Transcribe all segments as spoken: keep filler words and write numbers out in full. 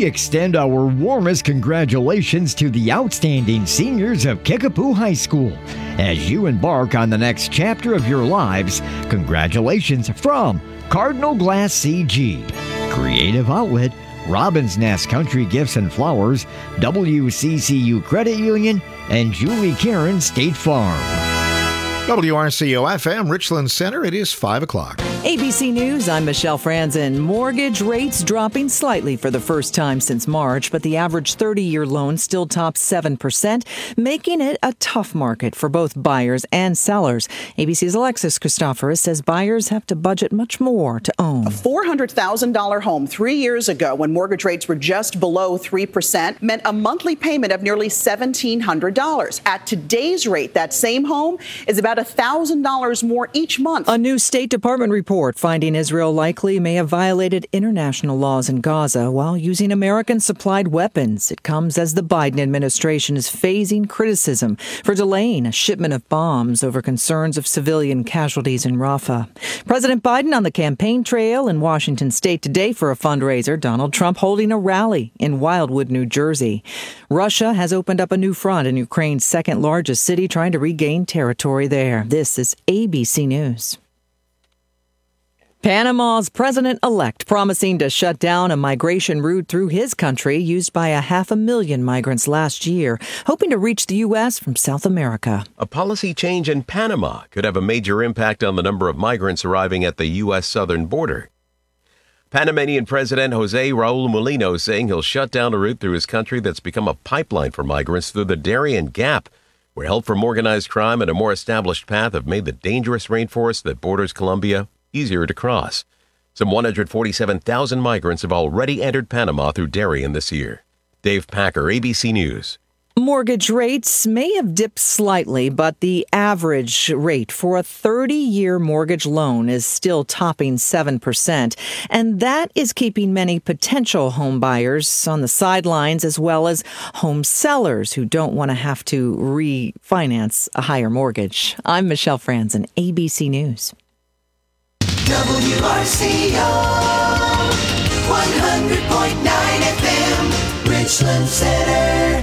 extend our warmest congratulations to the outstanding seniors of Kickapoo High School. As you embark on the next chapter of your lives, congratulations from Cardinal Glass C G, Creative Outlet, Robin's Nest Country Gifts and Flowers, W C C U Credit Union, and Julie Karen State Farm. W R C O F M, Richland Center, it is five o'clock. A B C News, I'm Michelle Franzen. Mortgage rates dropping slightly for the first time since March, but the average thirty-year loan still tops seven percent, making it a tough market for both buyers and sellers. A B C's Alexis Christoforous says buyers have to budget much more to own. A four hundred thousand dollars home three years ago, when mortgage rates were just below three percent, meant a monthly payment of nearly seventeen hundred dollars. At today's rate, that same home is about one thousand dollars more each month. A new State Department report finding Israel likely may have violated international laws in Gaza while using American-supplied weapons. It comes as the Biden administration is phasing criticism for delaying a shipment of bombs over concerns of civilian casualties in Rafah. President Biden on the campaign trail in Washington State today for a fundraiser. Donald Trump holding a rally in Wildwood, New Jersey. Russia has opened up a new front in Ukraine's second largest city, trying to regain territory there. This is A B C News. Panama's president-elect promising to shut down a migration route through his country used by a half a million migrants last year, hoping to reach the U S from South America. A policy change in Panama could have a major impact on the number of migrants arriving at the U S southern border. Panamanian President Jose Raul Molino is saying he'll shut down a route through his country that's become a pipeline for migrants through the Darien Gap, where help from organized crime and a more established path have made the dangerous rainforest that borders Colombia easier to cross. Some one hundred forty-seven thousand migrants have already entered Panama through Darien this year. Dave Packer, A B C News. Mortgage rates may have dipped slightly, but the average rate for a thirty-year mortgage loan is still topping seven percent. And that is keeping many potential home buyers on the sidelines, as well as home sellers who don't want to have to refinance a higher mortgage. I'm Michelle Franzen, A B C News. W R C O one hundred point nine F M, Richland Center.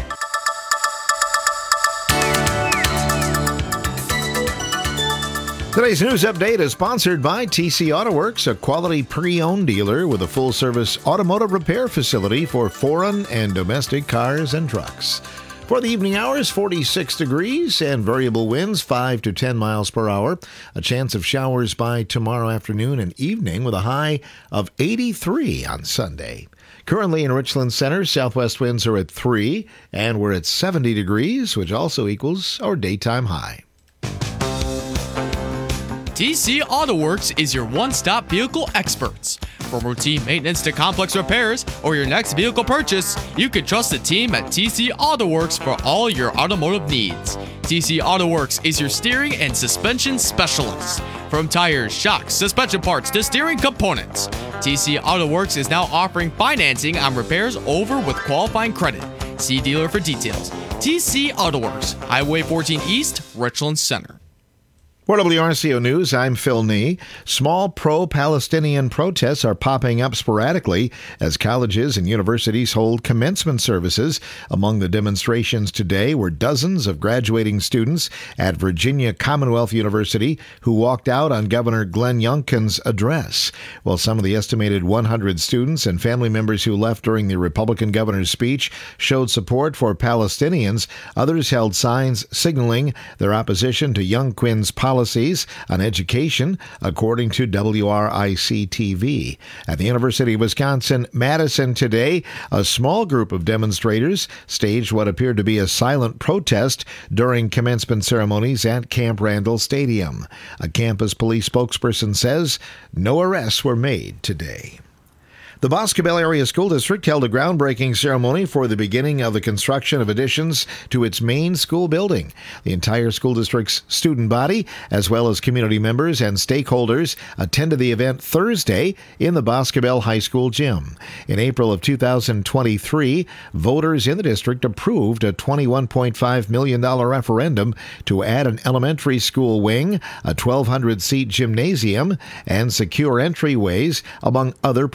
Today's news update is sponsored by T C Auto Works, a quality pre-owned dealer with a full-service automotive repair facility for foreign and domestic cars and trucks. For the evening hours, forty-six degrees and variable winds five to ten miles per hour. A chance of showers by tomorrow afternoon and evening with a high of eighty-three on Sunday. Currently in Richland Center, southwest winds are at three, and we're at seventy degrees, which also equals our daytime high. T C Auto Works is your one-stop vehicle experts. From routine maintenance to complex repairs or your next vehicle purchase, you can trust the team at T C Auto Works for all your automotive needs. T C Auto Works is your steering and suspension specialist. From tires, shocks, suspension parts to steering components, T C Auto Works is now offering financing on repairs over with qualifying credit. See dealer for details. T C Auto Works, Highway fourteen East, Richland Center. For W R C O News, I'm Phil Nee. Small pro-Palestinian protests are popping up sporadically as colleges and universities hold commencement services. Among the demonstrations today were dozens of graduating students at Virginia Commonwealth University who walked out on Governor Glenn Youngkin's address. While some of the estimated one hundred students and family members who left during the Republican governor's speech showed support for Palestinians, others held signs signaling their opposition to Youngkin's policy. Policies on education, according to W R I C T V. At the University of Wisconsin-Madison today, a small group of demonstrators staged what appeared to be a silent protest during commencement ceremonies at Camp Randall Stadium. A campus police spokesperson says no arrests were made today. The Boscobel Area School District held a groundbreaking ceremony for the beginning of the construction of additions to its main school building. The entire school district's student body, as well as community members and stakeholders, attended the event Thursday in the Boscobel High School gym. In April of two thousand twenty-three, voters in the district approved a twenty-one point five million dollars referendum to add an elementary school wing, a twelve hundred seat gymnasium, and secure entryways, among other projects.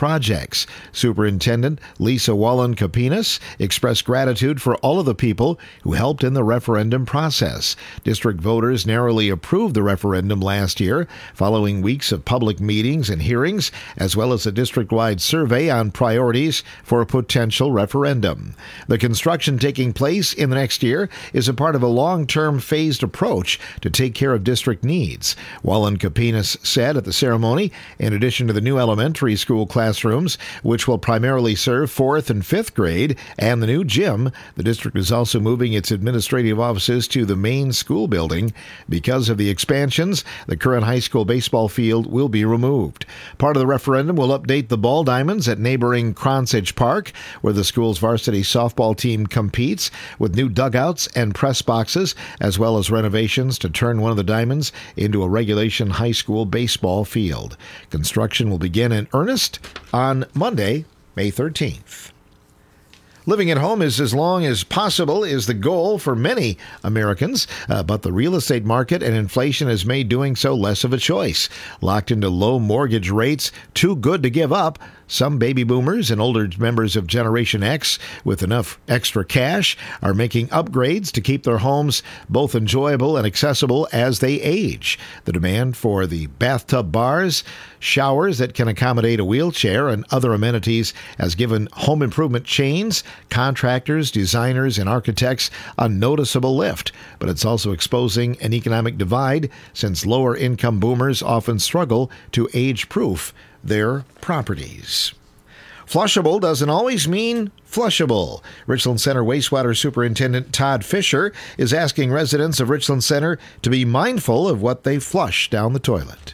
twenty-six. Superintendent Lisa Wallen-Kapinas expressed gratitude for all of the people who helped in the referendum process. District voters narrowly approved the referendum last year, following weeks of public meetings and hearings, as well as a district-wide survey on priorities for a potential referendum. The construction taking place in the next year is a part of a long-term phased approach to take care of district needs. Wallen-Kapinas said at the ceremony, in addition to the new elementary school classrooms, which will primarily serve fourth and fifth grade, and the new gym, the district is also moving its administrative offices to the main school building. Because of the expansions, the current high school baseball field will be removed. Part of the referendum will update the ball diamonds at neighboring Kronsage Park, where the school's varsity softball team competes, with new dugouts and press boxes, as well as renovations to turn one of the diamonds into a regulation high school baseball field. Construction will begin in earnest on Monday, May thirteenth. Living at home is as long as possible is the goal for many Americans, uh, but the real estate market and inflation has made doing so less of a choice. Locked into low mortgage rates, too good to give up, some baby boomers and older members of Generation X with enough extra cash are making upgrades to keep their homes both enjoyable and accessible as they age. The demand for the bathtub bars, showers that can accommodate a wheelchair, and other amenities has given home improvement chains, contractors, designers, and architects a noticeable lift. But it's also exposing an economic divide, since lower-income boomers often struggle to age-proof their properties. Flushable doesn't always mean flushable. Richland Center Wastewater Superintendent Todd Fisher is asking residents of Richland Center to be mindful of what they flush down the toilet.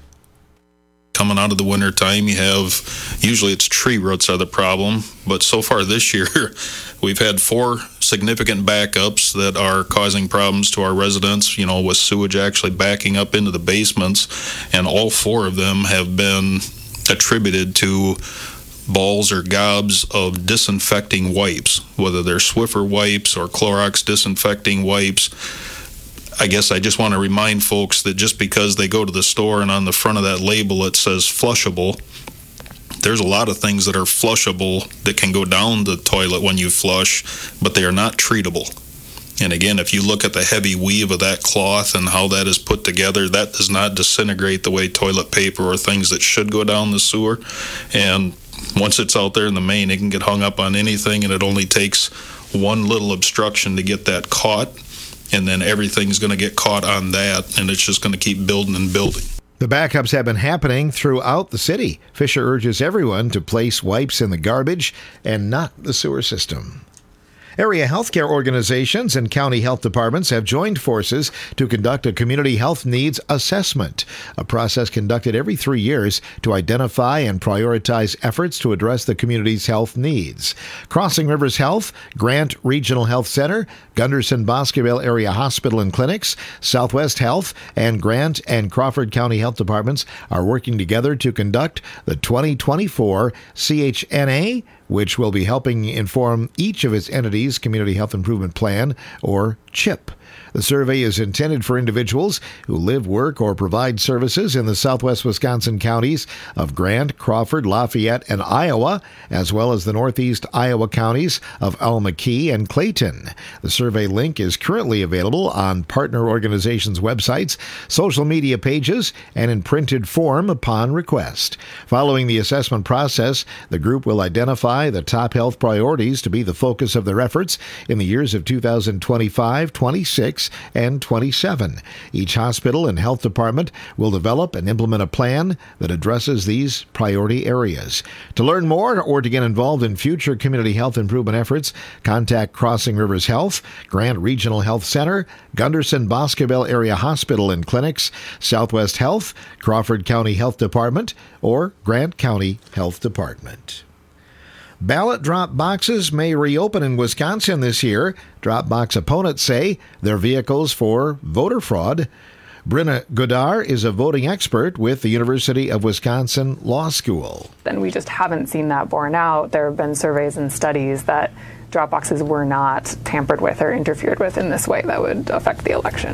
Coming out of the winter time, you have, usually it's tree roots are the problem, but so far this year, we've had four significant backups that are causing problems to our residents, you know, with sewage actually backing up into the basements, and all four of them have been attributed to balls or gobs of disinfecting wipes, whether they're Swiffer wipes or Clorox disinfecting wipes. I guess I just want to remind folks that just because they go to the store and on the front of that label it says flushable, there's a lot of things that are flushable that can go down the toilet when you flush, but they are not treatable. And again, if you look at the heavy weave of that cloth and how that is put together, that does not disintegrate the way toilet paper or things that should go down the sewer. And once it's out there in the main, it can get hung up on anything, and it only takes one little obstruction to get that caught, and then everything's going to get caught on that, and it's just going to keep building and building. The backups have been happening throughout the city. Fisher urges everyone to place wipes in the garbage and not the sewer system. Area healthcare organizations and county health departments have joined forces to conduct a community health needs assessment, a process conducted every three years to identify and prioritize efforts to address the community's health needs. Crossing Rivers Health, Grant Regional Health Center, Gunderson Bosqueville Area Hospital and Clinics, Southwest Health, and Grant and Crawford County Health Departments are working together to conduct the twenty twenty-four C H N A, which will be helping inform each of its entities' Community Health Improvement Plan, or CHIP. The survey is intended for individuals who live, work, or provide services in the southwest Wisconsin counties of Grant, Crawford, Lafayette, and Iowa, as well as the northeast Iowa counties of Alma Key and Clayton. The survey link is currently available on partner organizations' websites, social media pages, and in printed form upon request. Following the assessment process, the group will identify the top health priorities to be the focus of their efforts in the years of two thousand twenty-five, twenty-six, and twenty-seven. Each hospital and health department will develop and implement a plan that addresses these priority areas. To learn more or to get involved in future community health improvement efforts, contact Crossing Rivers Health, Grant Regional Health Center, Gunderson Bosqueville Area Hospital and Clinics, Southwest Health, Crawford County Health Department, or Grant County Health Department. Ballot drop boxes may reopen in Wisconsin this year. Drop box opponents say they're vehicles for voter fraud. Brenna Godar is a voting expert with the University of Wisconsin Law School. And we just haven't seen that borne out. There have been surveys and studies that drop boxes were not tampered with or interfered with in this way that would affect the election.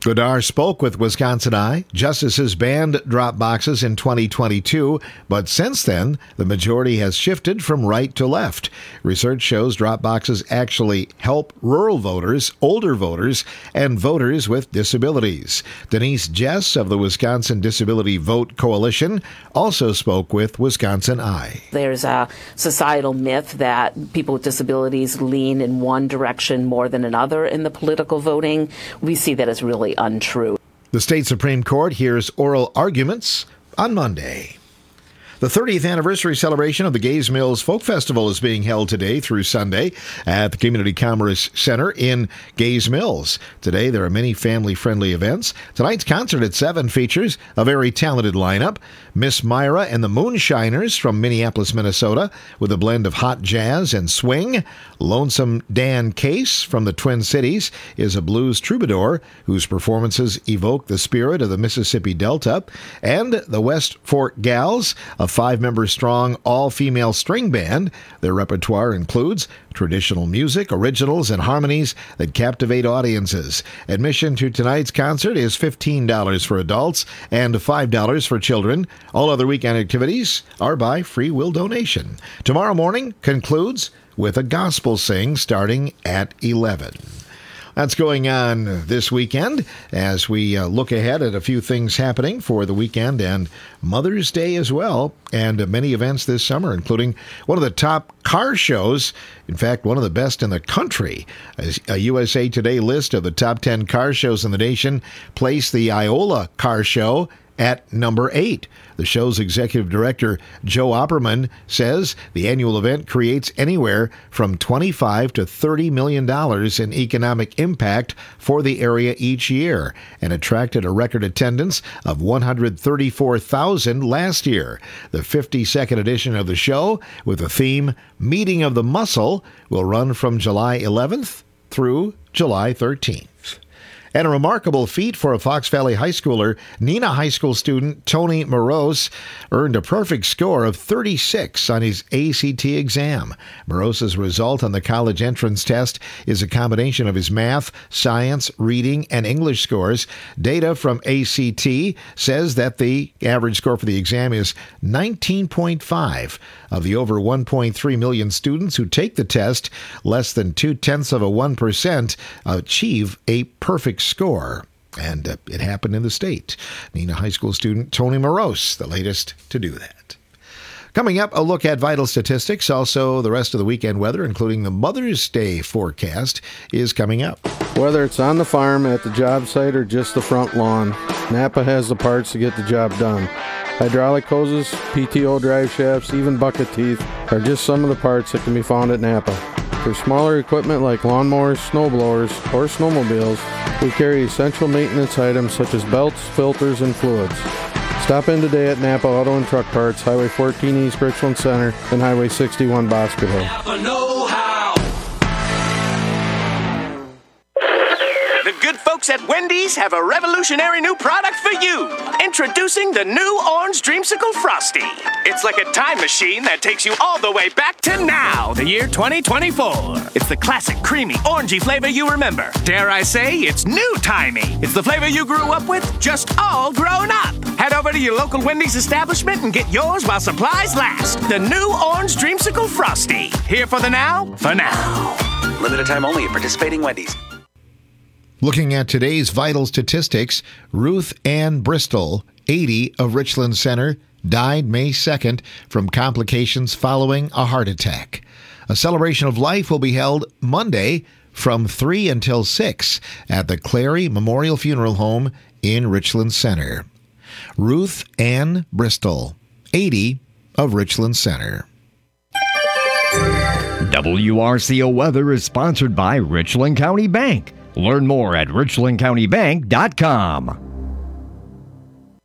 Godar spoke with Wisconsin Eye. Justices banned drop boxes in twenty twenty-two, but since then, the majority has shifted from right to left. Research shows drop boxes actually help rural voters, older voters, and voters with disabilities. Denise Jess of the Wisconsin Disability Vote Coalition also spoke with Wisconsin Eye. There's a societal myth that people with disabilities lean in one direction more than another in the political voting. We see that as really untrue. The state Supreme Court hears oral arguments on Monday. The thirtieth anniversary celebration of the Gays Mills Folk Festival is being held today through Sunday at the Community Commerce Center in Gays Mills. Today, there are many family-friendly events. Tonight's concert at seven features a very talented lineup. Miss Myra and the Moonshiners from Minneapolis, Minnesota, with a blend of hot jazz and swing. Lonesome Dan Case from the Twin Cities is a blues troubadour whose performances evoke the spirit of the Mississippi Delta. And the West Fork Gals, a five-member strong all-female string band. Their repertoire includes traditional music, originals, and harmonies that captivate audiences. Admission to tonight's concert is fifteen dollars for adults and five dollars for children. All other weekend activities are by free will donation. Tomorrow morning concludes with a gospel sing starting at eleven. That's going on this weekend as we uh, look ahead at a few things happening for the weekend and Mother's Day as well, and uh, many events this summer, including one of the top car shows, in fact, one of the best in the country. A U S A Today list of the top ten car shows in the nation placed the Iola Car Show at number eight. The show's executive director, Joe Opperman, says the annual event creates anywhere from twenty-five to thirty million dollars in economic impact for the area each year and attracted a record attendance of one hundred thirty-four thousand last year. The fifty-second edition of the show, with the theme Meeting of the Muscle, will run from July eleventh through July thirteenth. And a remarkable feat for a Fox Valley high schooler, Neenah High School student Tony Morose earned a perfect score of thirty-six on his A C T exam. Morose's result on the college entrance test is a combination of his math, science, reading, and English scores. Data from A C T says that the average score for the exam is nineteen point five. Of the over one point three million students who take the test, less than two-tenths of a one percent achieve a perfect score. And uh, it happened in the state. Neenah High School student Tony Morose, the latest to do that. Coming up, a look at vital statistics. Also, the rest of the weekend weather, including the Mother's Day forecast, is coming up. Whether it's on the farm, at the job site, or just the front lawn, Napa has the parts to get the job done. Hydraulic hoses, P T O drive shafts, even bucket teeth are just some of the parts that can be found at Napa. For smaller equipment like lawnmowers, snowblowers, or snowmobiles, we carry essential maintenance items such as belts, filters, and fluids. Stop in today at Napa Auto and Truck Parts, Highway fourteen East Richland Center, and Highway sixty-one Boscoville. Napa know-how. The good folks at Wendy's have a revolutionary new product for you. Introducing the new Orange Dreamsicle Frosty. It's like a time machine that takes you all the way back to now, the year twenty twenty-four. It's the classic creamy, orangey flavor you remember. Dare I say, it's new-timey. It's the flavor you grew up with, just all grown up. Head over to your local Wendy's establishment and get yours while supplies last. The new Orange Dreamsicle Frosty. Here for the now, for now. Limited time only at participating Wendy's. Looking at today's vital statistics, Ruth Ann Bristol, eighty, of Richland Center, died May second from complications following a heart attack. A celebration of life will be held Monday from three until six at the Clary Memorial Funeral Home in Richland Center. Ruth Ann Bristol, eighty, of Richland Center. W R C O Weather is sponsored by Richland County Bank. Learn more at richland county bank dot com.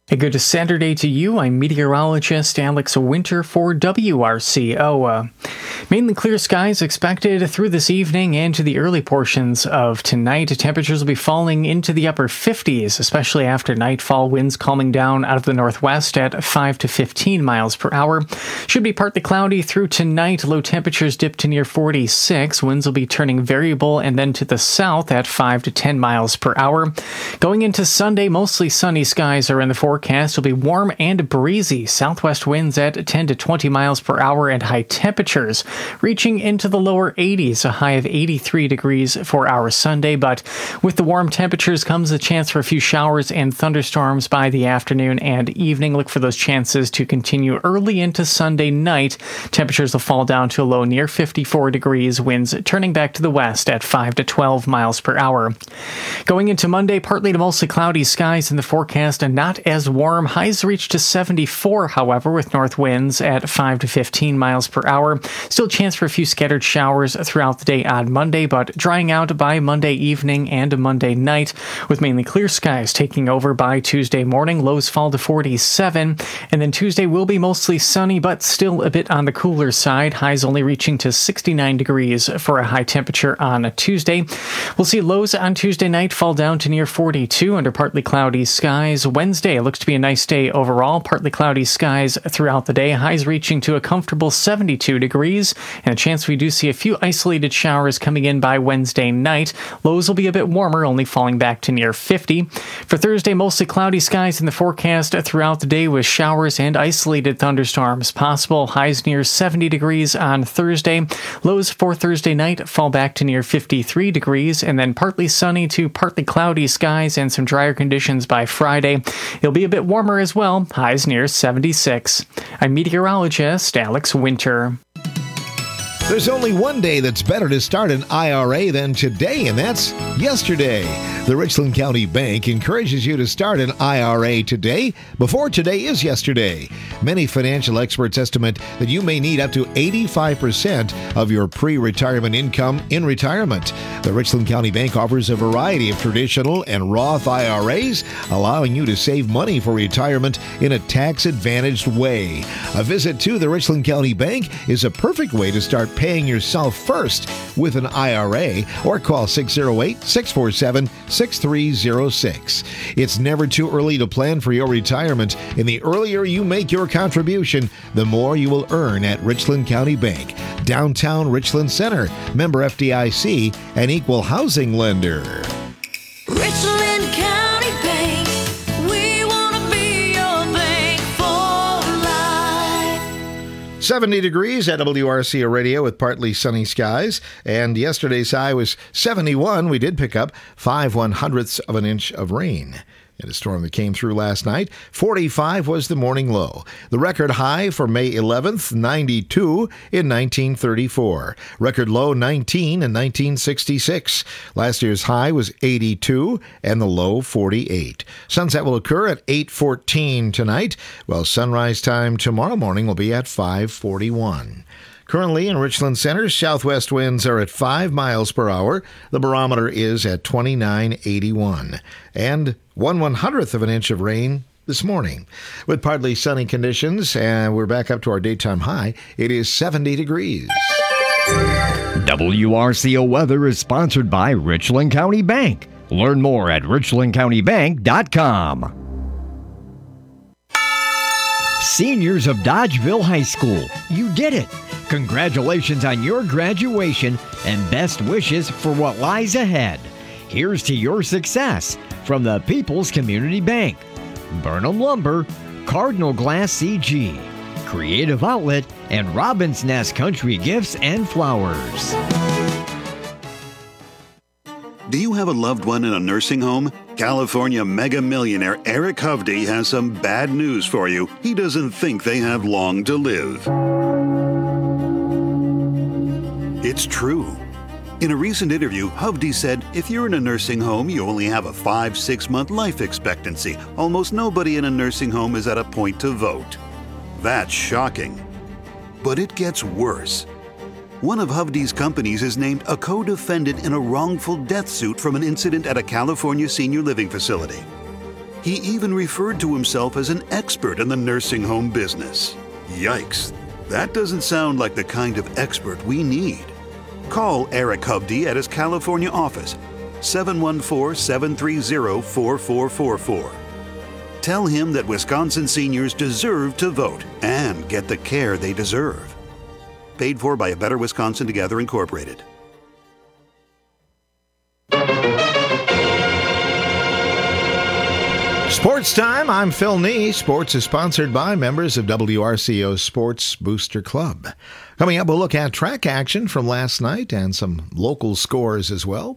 A good Saturday to you. I'm meteorologist Alex Winter for W R C O. Uh, mainly clear skies expected through this evening and to the early portions of tonight. Temperatures will be falling into the upper fifties, especially after nightfall. Winds calming down out of the northwest at five to fifteen miles per hour. Should be partly cloudy through tonight. Low temperatures dip to near forty-six. Winds will be turning variable and then to the south at five to ten miles per hour. Going into Sunday, mostly sunny skies are in the forecast. Forecast will be warm and breezy. Southwest winds at ten to twenty miles per hour and high temperatures reaching into the lower eighties, a high of eighty-three degrees for our Sunday. But with the warm temperatures comes a chance for a few showers and thunderstorms by the afternoon and evening. Look for those chances to continue early into Sunday night. Temperatures will fall down to a low near fifty-four degrees. Winds turning back to the west at five to twelve miles per hour. Going into Monday, partly to mostly cloudy skies in the forecast and not as warm. Highs reach to seventy-four, however, with north winds at five to fifteen miles per hour. Still chance for a few scattered showers throughout the day on Monday, but drying out by Monday evening and Monday night, with mainly clear skies taking over by Tuesday morning. Lows fall to forty-seven, and then Tuesday will be mostly sunny, but still a bit on the cooler side. Highs only reaching to sixty-nine degrees for a high temperature on a Tuesday. We'll see lows on Tuesday night fall down to near forty-two under partly cloudy skies. Wednesday looks to be a nice day overall. Partly cloudy skies throughout the day. Highs reaching to a comfortable seventy-two degrees, and a chance we do see a few isolated showers coming in by Wednesday night. Lows will be a bit warmer, only falling back to near fifty. For Thursday, mostly cloudy skies in the forecast throughout the day with showers and isolated thunderstorms possible. Highs near seventy degrees on Thursday. Lows for Thursday night fall back to near fifty-three degrees, and then partly sunny to partly cloudy skies and some drier conditions by Friday. It'll be a bit warmer as well, highs near seventy-six. I'm meteorologist Alex Winter. There's only one day that's better to start an I R A than today, and that's yesterday. The Richland County Bank encourages you to start an I R A today before today is yesterday. Many financial experts estimate that you may need up to eighty-five percent of your pre-retirement income in retirement. The Richland County Bank offers a variety of traditional and Roth I R As, allowing you to save money for retirement in a tax-advantaged way. A visit to the Richland County Bank is a perfect way to start paying yourself first with an I R A, or call six oh eight, six four seven, six three oh six. It's never too early to plan for your retirement, and the earlier you make your contribution, the more you will earn at Richland County Bank, downtown Richland Center, member F D I C, an equal housing lender. Richland County Bank, we want to be your bank for life. seventy degrees at W R C O Radio with partly sunny skies, and yesterday's high was seventy-one. We did pick up five one hundredths of an inch of rain. In a storm that came through last night, forty-five was the morning low. The record high for May eleventh, ninety-two in nineteen thirty-four. Record low, nineteen in nineteen sixty-six. Last year's high was eighty-two and the low, forty-eight. Sunset will occur at eight fourteen tonight, while sunrise time tomorrow morning will be at five forty-one. Currently in Richland Center, southwest winds are at five miles per hour. The barometer is at twenty-nine eighty-one. And one one hundredth of an inch of rain this morning. With partly sunny conditions, and we're back up to our daytime high, it is seventy degrees. W R C O weather is sponsored by Richland County Bank. Learn more at richland county bank dot com. Seniors of Dodgeville High School, you did it! Congratulations on your graduation and best wishes for what lies ahead. Here's to your success from the People's Community Bank, Burnham Lumber, Cardinal Glass C G, Creative Outlet, and Robin's Nest Country Gifts and Flowers. Do you have a loved one in a nursing home? California mega millionaire Eric Hovde has some bad news for you. He doesn't think they have long to live. It's true. In a recent interview, Hovde said, if you're in a nursing home, you only have a five, six month life expectancy. Almost nobody in a nursing home is at a point to vote. That's shocking. But it gets worse. One of Hovde's companies is named a co-defendant in a wrongful death suit from an incident at a California senior living facility. He even referred to himself as an expert in the nursing home business. Yikes, that doesn't sound like the kind of expert we need. Call Eric Hovde at his California office, seven one four, seven three zero, four four four four. Tell him that Wisconsin seniors deserve to vote and get the care they deserve. Paid for by A Better Wisconsin Together Incorporated. Sports time. I'm Phil Nee. Sports is sponsored by members of W R C O's Sports Booster Club. Coming up, we'll look at track action from last night and some local scores as well.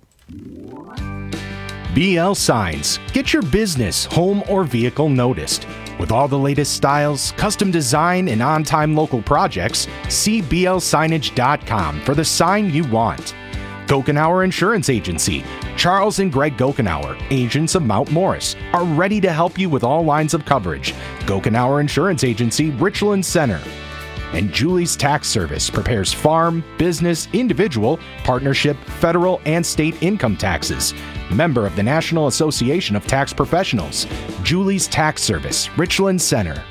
B L Signs. Get your business, home, or vehicle noticed. With all the latest styles, custom design, and on-time local projects, see B L signage dot com for the sign you want. Gokenauer Insurance Agency. Charles and Greg Gokenauer, agents of Mount Morris, are ready to help you with all lines of coverage. Gokenauer Insurance Agency, Richland Center. And Julie's Tax Service prepares farm, business, individual, partnership, federal, and state income taxes. Member of the National Association of Tax Professionals. Julie's Tax Service, Richland Center.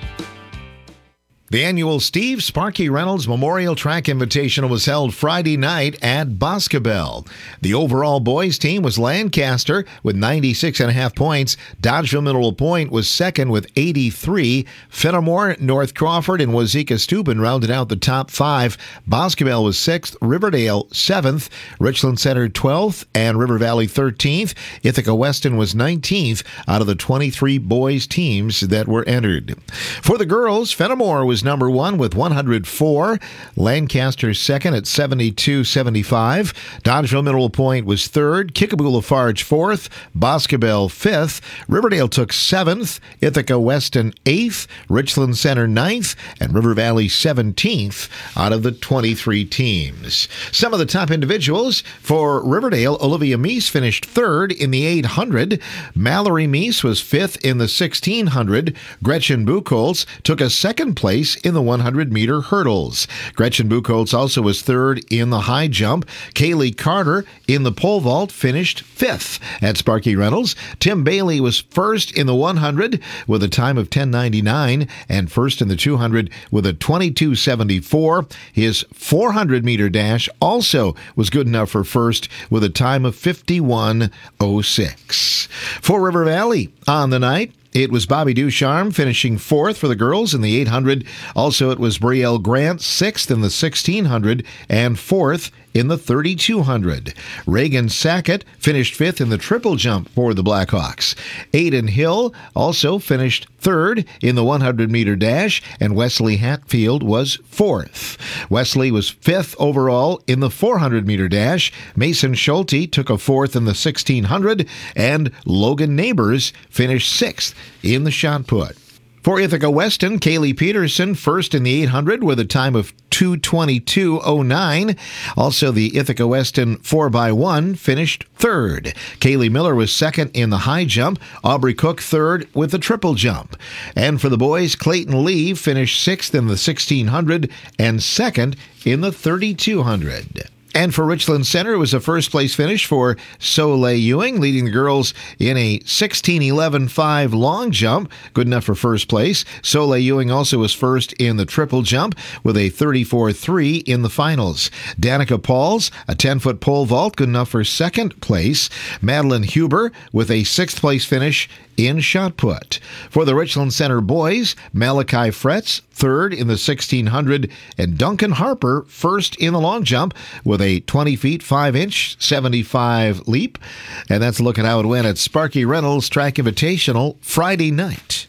The annual Steve Sparky Reynolds Memorial Track Invitational was held Friday night at Boscobel. The overall boys team was Lancaster with ninety-six and a half points. Dodgeville Mineral Point was second with eighty-three. Fenimore, North Crawford, and Wazeeka Steuben rounded out the top five. Boscobel was sixth, Riverdale seventh, Richland Center twelfth, and River Valley thirteenth. Ithaca Weston was nineteenth out of the twenty-three boys teams that were entered. For the girls, Fenimore was number one with one hundred four. Lancaster second at seventy-two seventy-five. Dodgeville Mineral Point was third. Kickapoo Lafarge fourth. Boscobel fifth. Riverdale took seventh. Ithaca Weston eighth. Richland Center ninth. And River Valley seventeenth out of the twenty-three teams. Some of the top individuals for Riverdale, Olivia Meese finished third in the eight hundred. Mallory Meese was fifth in the sixteen hundred. Gretchen Buchholz took a second place in the one hundred meter hurdles. Gretchen Buchholz also was third in the high jump. Kaylee Carter in the pole vault finished fifth at Sparky Reynolds. Tim Bailey was first in the one hundred with a time of ten ninety-nine and first in the two hundred with a twenty-two seventy-four. His four hundred meter dash also was good enough for first with a time of fifty-one oh six. For River Valley on the night, it was Bobby Ducharme finishing fourth for the girls in the eight hundred. Also, it was Brielle Grant, sixth in the sixteen hundred and fourth in the thirty-two hundred. Reagan Sackett finished fifth in the triple jump for the Blackhawks. Aiden Hill also finished third in the one hundred meter dash, and Wesley Hatfield was fourth. Wesley was fifth overall in the four hundred meter dash. Mason Schulte took a fourth in the sixteen hundred, and Logan Neighbors finished sixth in the shot put. For Ithaca Weston, Kaylee Peterson first in the eight hundred with a time of two twenty-two oh nine. Also, the Ithaca Weston four by one finished third. Kaylee Miller was second in the high jump. Aubrey Cook third with the triple jump. And for the boys, Clayton Lee finished sixth in the sixteen hundred and second in the thirty-two hundred. And for Richland Center, it was a first-place finish for Soleil Ewing, leading the girls in a sixteen eleven five long jump, good enough for first place. Soleil Ewing also was first in the triple jump with a thirty-four three in the finals. Danica Pauls, a ten-foot pole vault, good enough for second place. Madeline Huber with a sixth-place finish in shot put. For the Richland Center boys, Malachi Fretz, third in the sixteen hundred, and Duncan Harper, first in the long jump with a twenty feet, five inch, seventy-five leap. And that's a look at how it went at Sparky Reynolds Track Invitational Friday night.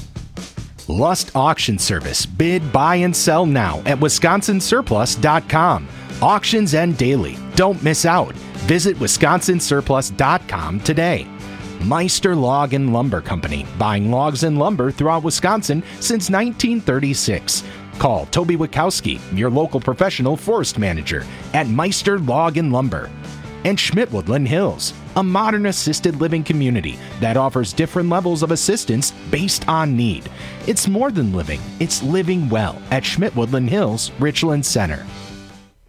Lust Auction Service. Bid, buy, and sell now at wisconsin surplus dot com. Auctions end daily. Don't miss out. Visit wisconsin surplus dot com today. Meister Log and Lumber Company, buying logs and lumber throughout Wisconsin since nineteen thirty-six. Call Toby Wachowski, your local professional forest manager, at Meister Log and Lumber. And Schmidt Woodland Hills, a modern assisted living community that offers different levels of assistance based on need. It's more than living, it's living well at Schmidt Woodland Hills, Richland Center.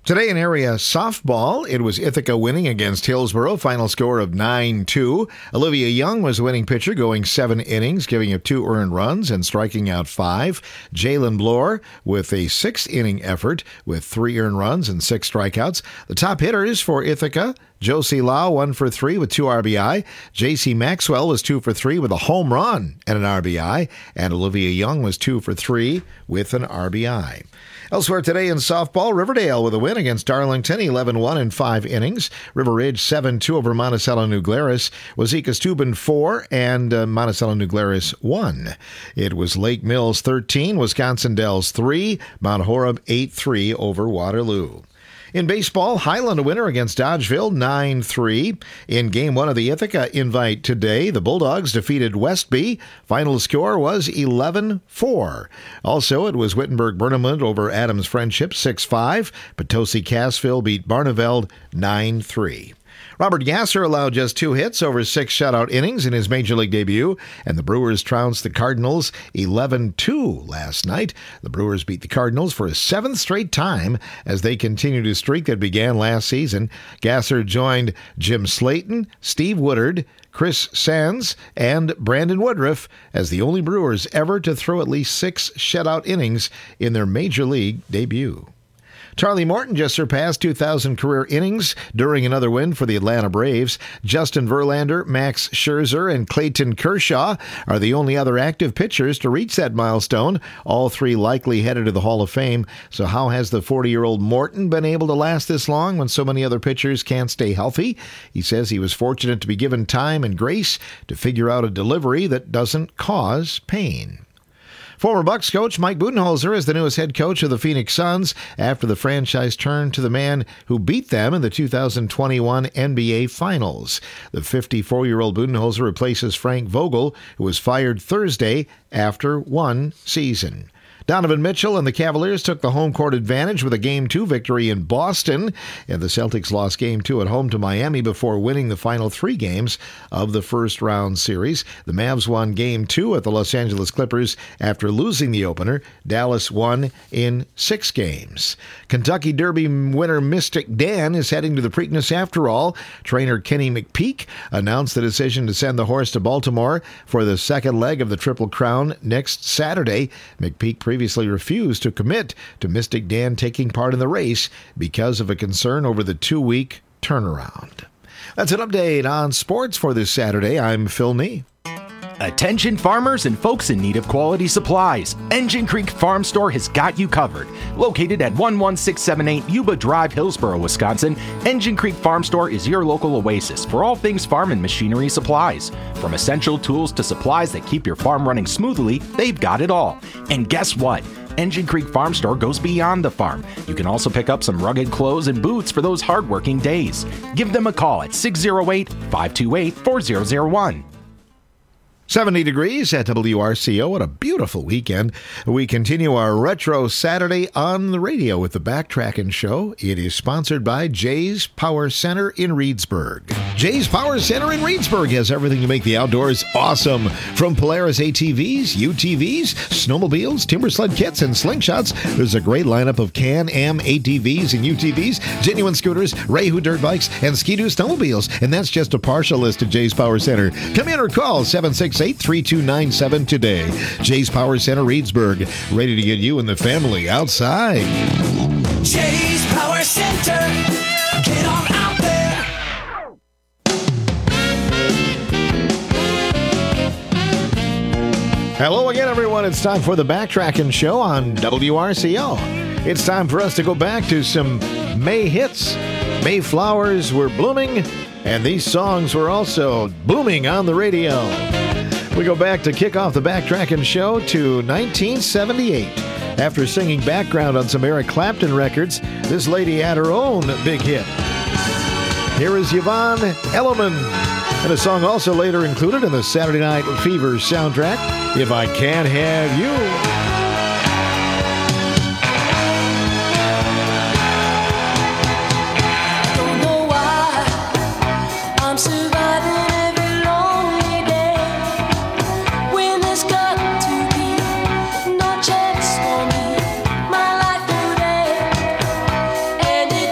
Today in area softball, it was Ithaca winning against Hillsboro, final score of nine two. Olivia Young was the winning pitcher, going seven innings, giving up two earned runs and striking out five. Jalen Bloor with a six-inning effort with three earned runs and six strikeouts. The top hitters for Ithaca, Josie Lau, one for three with two R B I. J C Maxwell was two for three with a home run and an R B I. And Olivia Young was two for three with an R B I. Elsewhere today in softball, Riverdale with a win against Darlington, eleven one in five innings. River Ridge seven two over Monticello New Glarus. Wazekas Tubin four and uh, Monticello New Glarus one. It was Lake Mills thirteen, Wisconsin Dells three, Mount Horeb eight three over Waterloo. In baseball, Highland a winner against Dodgeville nine three. In Game one of the Ithaca Invite today, the Bulldogs defeated Westby. Final score was eleven four. Also, it was Wittenberg-Burnham over Adams Friendship six five. Potosi-Cassville beat Barneveld nine three. Robert Gasser allowed just two hits over six shutout innings in his Major League debut, and the Brewers trounced the Cardinals eleven two last night. The Brewers beat the Cardinals for a seventh straight time as they continued a streak that began last season. Gasser joined Jim Slayton, Steve Woodard, Chris Sands, and Brandon Woodruff as the only Brewers ever to throw at least six shutout innings in their Major League debut. Charlie Morton just surpassed two thousand career innings during another win for the Atlanta Braves. Justin Verlander, Max Scherzer, and Clayton Kershaw are the only other active pitchers to reach that milestone, all three likely headed to the Hall of Fame. So how has the forty-year-old Morton been able to last this long when so many other pitchers can't stay healthy? He says he was fortunate to be given time and grace to figure out a delivery that doesn't cause pain. Former Bucks coach Mike Budenholzer is the newest head coach of the Phoenix Suns after the franchise turned to the man who beat them in the two thousand twenty-one N B A Finals. The fifty-four-year-old Budenholzer replaces Frank Vogel, who was fired Thursday after one season. Donovan Mitchell and the Cavaliers took the home court advantage with a Game two victory in Boston, and the Celtics lost Game two at home to Miami before winning the final three games of the first-round series. The Mavs won Game two at the Los Angeles Clippers after losing the opener. Dallas won in six games. Kentucky Derby winner Mystic Dan is heading to the Preakness after all. Trainer Kenny McPeak announced the decision to send the horse to Baltimore for the second leg of the Triple Crown next Saturday. McPeak previously previously refused to commit to Mystic Dan taking part in the race because of a concern over the two-week turnaround. That's an update on sports for this Saturday. I'm Phil Nee. Attention farmers and folks in need of quality supplies. Engine Creek Farm Store has got you covered. Located at one one six seven eight Yuba Drive, Hillsboro, Wisconsin, Engine Creek Farm Store is your local oasis for all things farm and machinery supplies. From essential tools to supplies that keep your farm running smoothly, they've got it all. And guess what? Engine Creek Farm Store goes beyond the farm. You can also pick up some rugged clothes and boots for those hardworking days. Give them a call at six oh eight, five two eight, four zero zero one. seventy degrees at W R C O. What a beautiful weekend. We continue our Retro Saturday on the radio with the Backtrackin' Show. It is sponsored by Jay's Power Center in Reedsburg. Jay's Power Center in Reedsburg has everything to make the outdoors awesome. From Polaris A T Vs, U T Vs, snowmobiles, timber sled kits, and slingshots, there's a great lineup of Can-Am A T Vs and U T Vs, genuine scooters, Rayhu dirt bikes, and Ski-Doo snowmobiles. And that's just a partial list at Jay's Power Center. Come in or call seven six eight, three two nine seven today. Jay's Power Center Reedsburg, ready to get you and the family outside. Jay's Power Center, get on out there. Hello again, everyone. It's time for the Backtrackin' Show on W R C O. It's time for us to go back to some May hits. May flowers were blooming, and these songs were also booming on the radio. We go back to kick off the Backtrackin' Show to nineteen seventy-eight. After singing background on some Eric Clapton records, this lady had her own big hit. Here is Yvonne Elliman, and a song also later included in the Saturday Night Fever soundtrack, If I Can't Have You. And it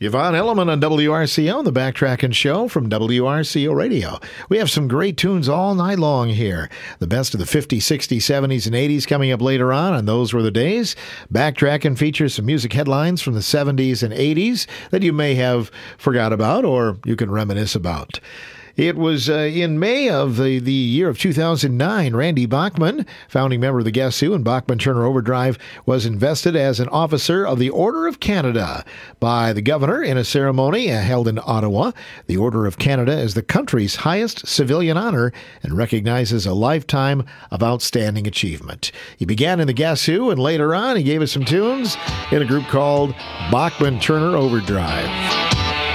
Yvonne Elliman on W R C O, the Backtracking Show from W R C O Radio. We have some great tunes all night long here. The best of the fifties, sixties, seventies, and eighties coming up later on, and those were the days. Backtracking features some music headlines from the seventies and eighties that you may have forgot about or you can reminisce about. It was uh, in May of the, the year of two thousand nine, Randy Bachman, founding member of the Guess Who and Bachman Turner Overdrive, was invested as an officer of the Order of Canada by the governor in a ceremony held in Ottawa. The Order of Canada is the country's highest civilian honor and recognizes a lifetime of outstanding achievement. He began in the Guess Who, and later on he gave us some tunes in a group called Bachman Turner Overdrive.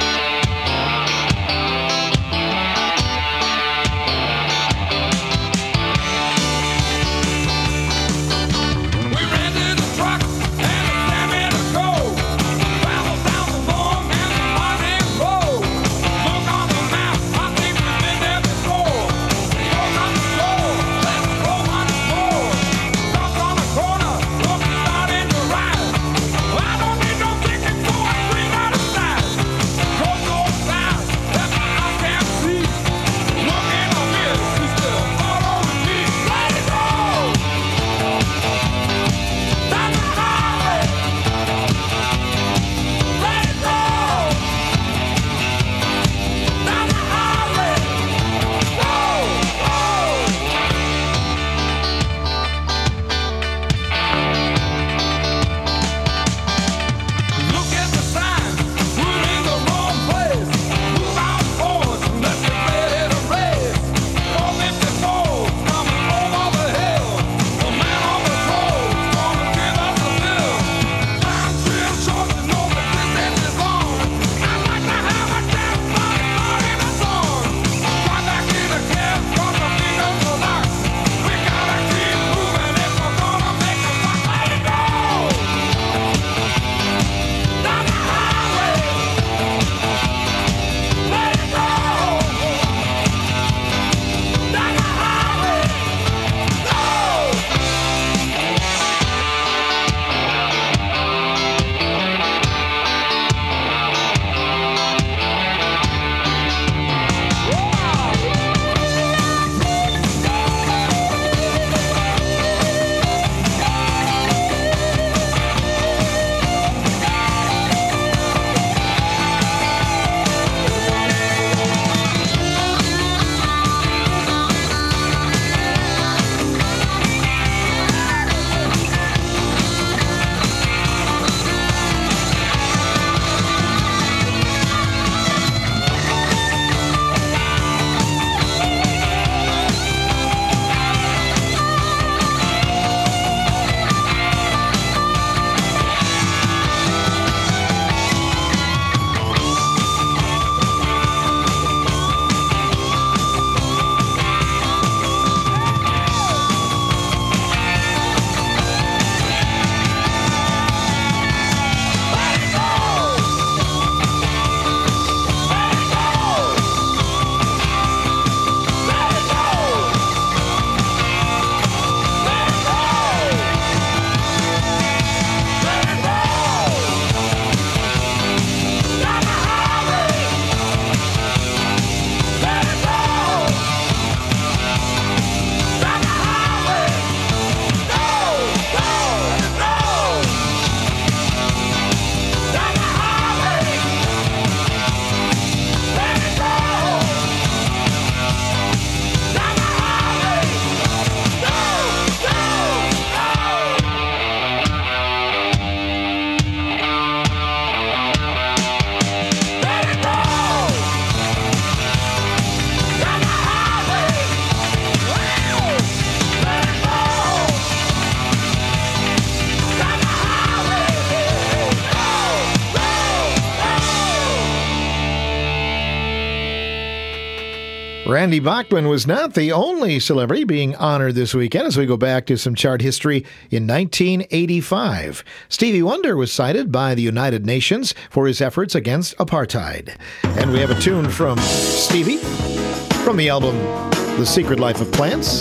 Randy Bachman was not the only celebrity being honored this weekend as we go back to some chart history in nineteen eighty-five. Stevie Wonder was cited by the United Nations for his efforts against apartheid. And we have a tune from Stevie from the album The Secret Life of Plants.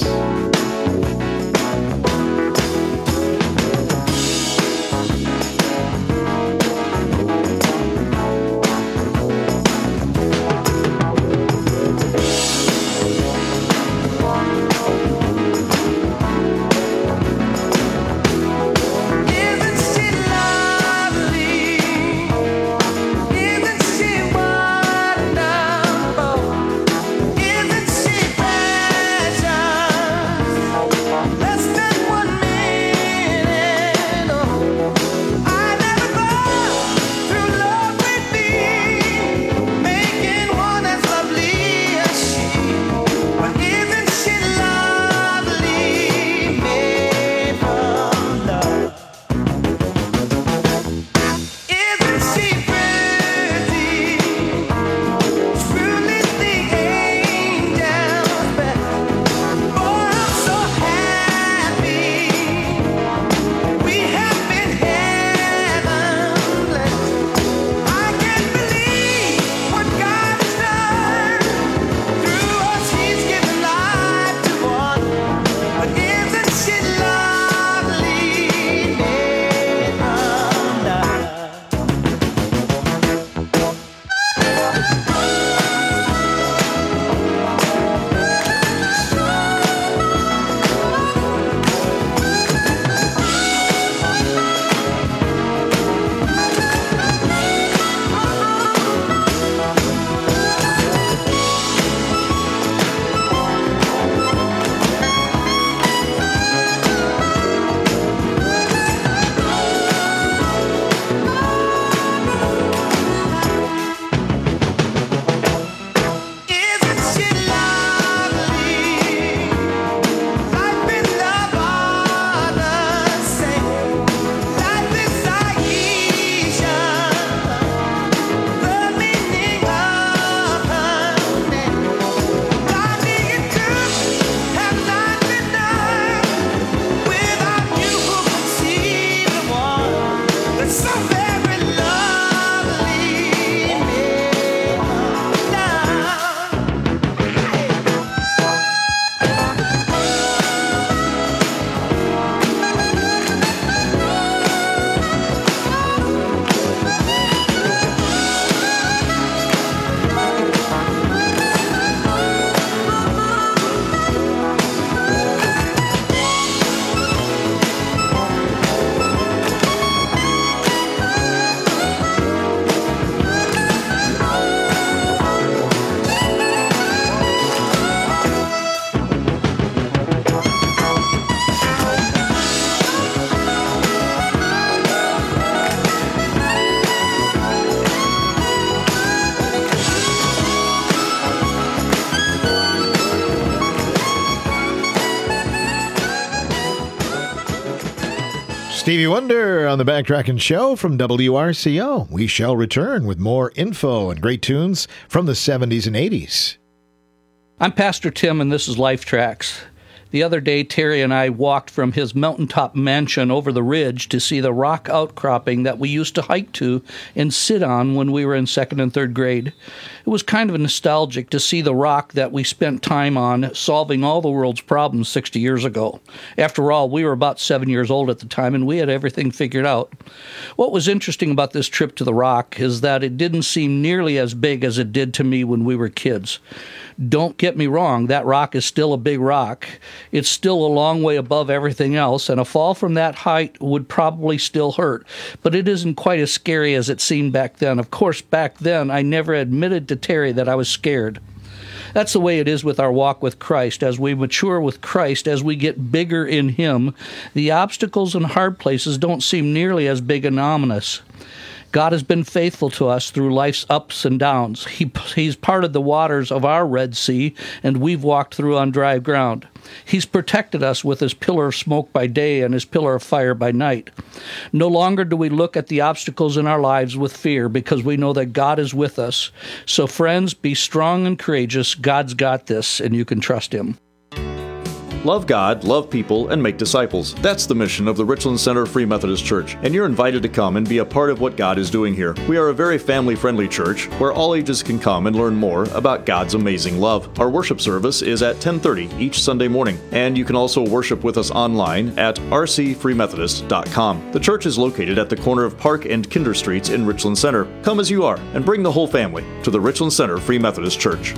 Stevie Wonder on the Backtracking Show from W R C O. We shall return with more info and great tunes from the seventies and eighties. I'm Pastor Tim, and this is Life Tracks. The other day, Terry and I walked from his mountaintop mansion over the ridge to see the rock outcropping that we used to hike to and sit on when we were in second and third grade. It was kind of nostalgic to see the rock that we spent time on solving all the world's problems sixty years ago. After all, we were about seven years old at the time, and we had everything figured out. What was interesting about this trip to the rock is that it didn't seem nearly as big as it did to me when we were kids. Don't get me wrong, that rock is still a big rock. It's still a long way above everything else, and a fall from that height would probably still hurt. But it isn't quite as scary as it seemed back then. Of course, back then, I never admitted to Terry that I was scared. That's the way it is with our walk with Christ. As we mature with Christ, as we get bigger in Him, the obstacles and hard places don't seem nearly as big and ominous. God has been faithful to us through life's ups and downs. He, he's parted the waters of our Red Sea, and we've walked through on dry ground. He's protected us with His pillar of smoke by day and His pillar of fire by night. No longer do we look at the obstacles in our lives with fear, because we know that God is with us. So friends, be strong and courageous. God's got this, and you can trust Him. Love God, love people, and make disciples. That's the mission of the Richland Center Free Methodist Church, and you're invited to come and be a part of what God is doing here. We are a very family-friendly church where all ages can come and learn more about God's amazing love. Our worship service is at ten thirty each Sunday morning, and you can also worship with us online at r c free methodist dot com. The church is located at the corner of Park and Kinder Streets in Richland Center. Come as you are, and bring the whole family to the Richland Center Free Methodist Church.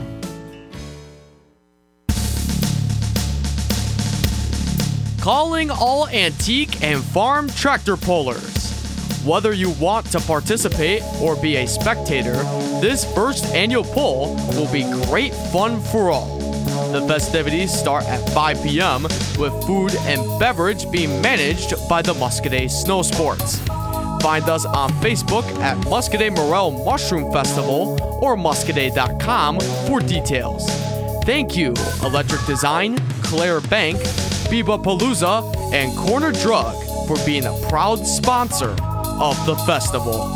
Calling all antique and farm tractor pullers. Whether you want to participate or be a spectator, this first annual pull will be great fun for all. The festivities start at five p.m. with food and beverage being managed by the Muscadet Snow Sports. Find us on Facebook at Muscadet Morel Mushroom Festival or muscadet dot com for details. Thank you, Electric Design, Claire Bank, Biba Palooza, and Corner Drug for being a proud sponsor of the festival.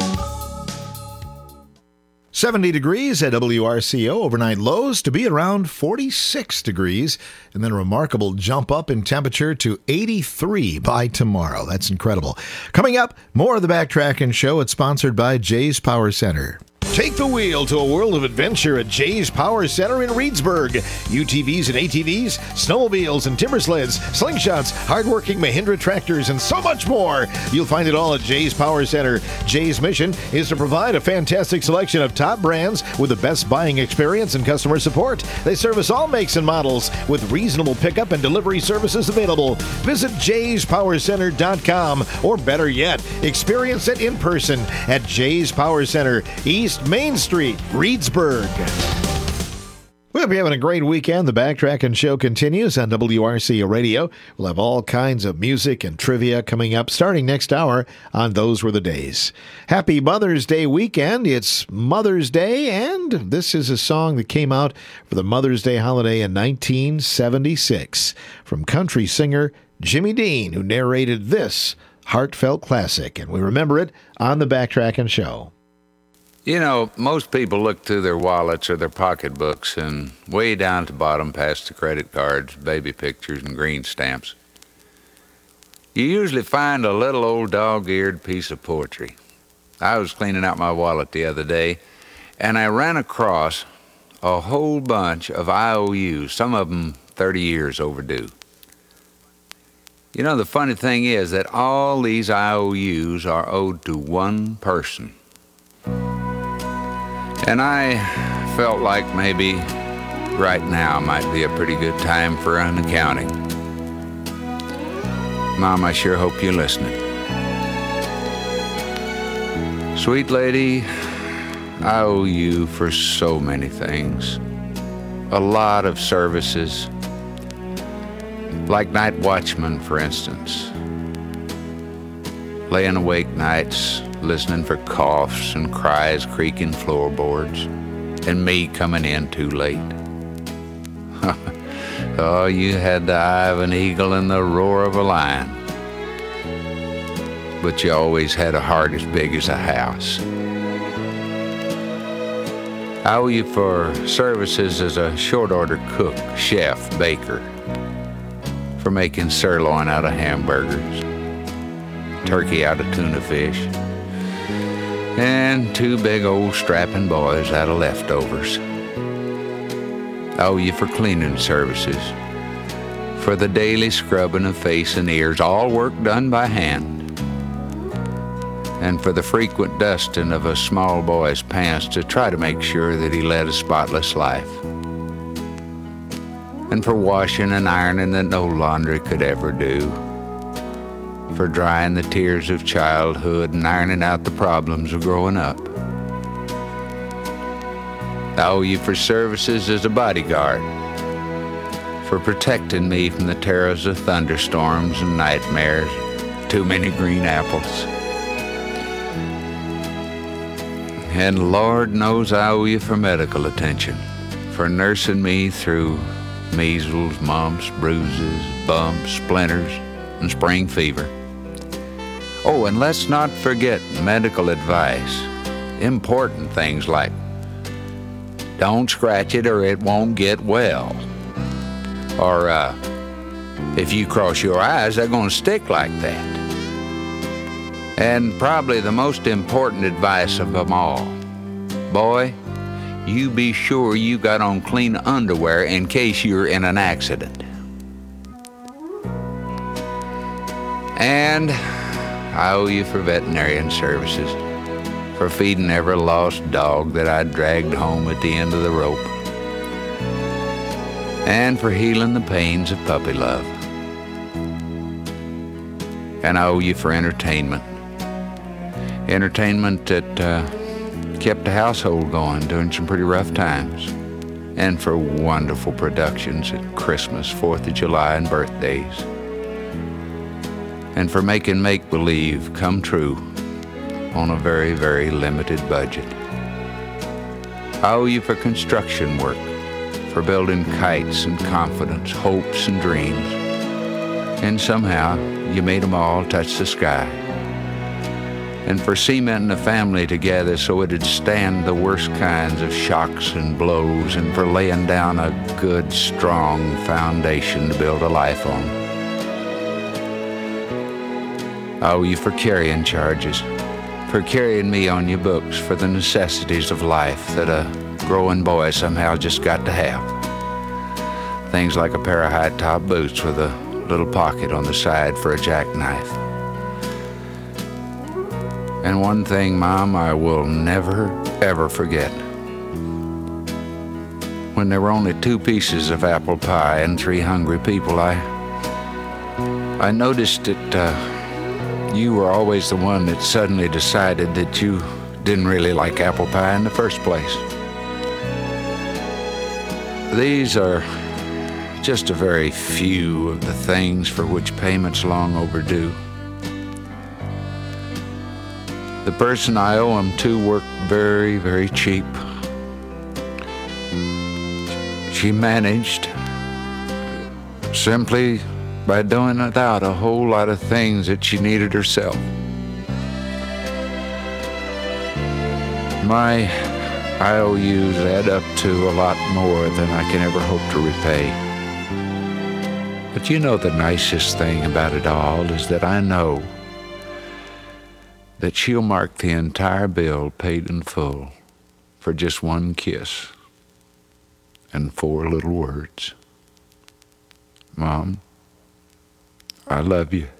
seventy degrees at W R C O, overnight lows to be around forty-six degrees, and then a remarkable jump up in temperature to eighty-three by tomorrow. That's incredible. Coming up, more of the Backtracking Show. It's sponsored by Jay's Power Center. Take the wheel to a world of adventure at Jay's Power Center in Reedsburg. U T Vs and A T Vs, snowmobiles and timber sleds, slingshots, hardworking Mahindra tractors, and so much more. You'll find it all at Jay's Power Center. Jay's mission is to provide a fantastic selection of top brands with the best buying experience and customer support. They service all makes and models with reasonable pickup and delivery services available. Visit jays power center dot com, or better yet, experience it in person at Jay's Power Center, East Main Street, Reedsburg. We'll be having a great weekend. The Backtracking Show continues on W R C O Radio. We'll have all kinds of music and trivia coming up starting next hour on Those Were the Days. Happy Mother's Day weekend. It's Mother's Day, and this is a song that came out for the Mother's Day holiday in nineteen seventy-six from country singer Jimmy Dean, who narrated this heartfelt classic, and we remember it on the Backtracking Show. You know, most people look through their wallets or their pocketbooks, and way down at the bottom, past the credit cards, baby pictures, and green stamps, you usually find a little old dog-eared piece of poetry. I was cleaning out my wallet the other day, and I ran across a whole bunch of I O Us, some of them thirty years overdue. You know, the funny thing is that all these I O Us are owed to one person. And I felt like maybe right now might be a pretty good time for an accounting. Mom, I sure hope you're listening. Sweet lady, I owe you for so many things. A lot of services, like night watchman, for instance. Laying awake nights, listening for coughs and cries creaking floorboards, and me coming in too late. Oh, you had the eye of an eagle and the roar of a lion. but you always had a heart as big as a house. I owe you for services as a short-order cook, chef, baker, for making sirloin out of hamburgers, turkey out of tuna fish, and two big old strapping boys out of leftovers. I owe you for cleaning services, for the daily scrubbing of face and ears, all work done by hand, and for the frequent dusting of a small boy's pants to try to make sure that he led a spotless life, and for washing and ironing that no laundry could ever do, for drying the tears of childhood and ironing out the problems of growing up. I owe you for services as a bodyguard, for protecting me from the terrors of thunderstorms and nightmares, too many green apples. And Lord knows I owe you for medical attention, for nursing me through measles, mumps, bruises, bumps, splinters, and spring fever. Oh, and let's not forget medical advice. Important things like, don't scratch it or it won't get well. Or, uh, if you cross your eyes, they're going to stick like that. And probably the most important advice of them all, boy, you be sure you got on clean underwear in case you're in an accident. And I owe you for veterinarian services, for feeding every lost dog that I dragged home at the end of the rope, and for healing the pains of puppy love. And I owe you for entertainment. Entertainment that uh, kept the household going during some pretty rough times, and for wonderful productions at Christmas, Fourth of July, and birthdays, and for making make-believe come true on a very, very limited budget. I owe you for construction work, for building kites and confidence, hopes and dreams, and somehow you made them all touch the sky. And for cementing a family together so it'd stand the worst kinds of shocks and blows, and for laying down a good, strong foundation to build a life on. I owe you for carrying charges, for carrying me on your books for the necessities of life that a growing boy somehow just got to have. Things like a pair of high-top boots with a little pocket on the side for a jackknife. And one thing, Mom, I will never, ever forget. When there were only two pieces of apple pie and three hungry people, I I noticed that uh, you were always the one that suddenly decided that you didn't really like apple pie in the first place. These are just a very few of the things for which payment's long overdue. The person I owe them to worked very, very cheap. She managed simply by doing without a whole lot of things that she needed herself. My I O Us add up to a lot more than I can ever hope to repay. But you know the nicest thing about it all is that I know that she'll mark the entire bill paid in full for just one kiss and four little words. Mom, I love you.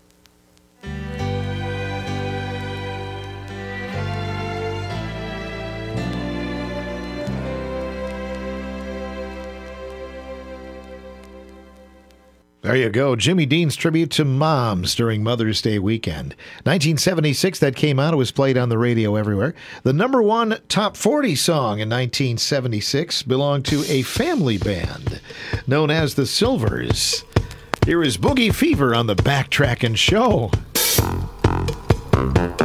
There you go. Jimmy Dean's tribute to moms during Mother's Day weekend. nineteen seventy-six, that came out. It was played on the radio everywhere. The number one top forty song in nineteen seventy-six belonged to a family band known as the Silvers. Here is Boogie Fever on the Backtrackin' Show.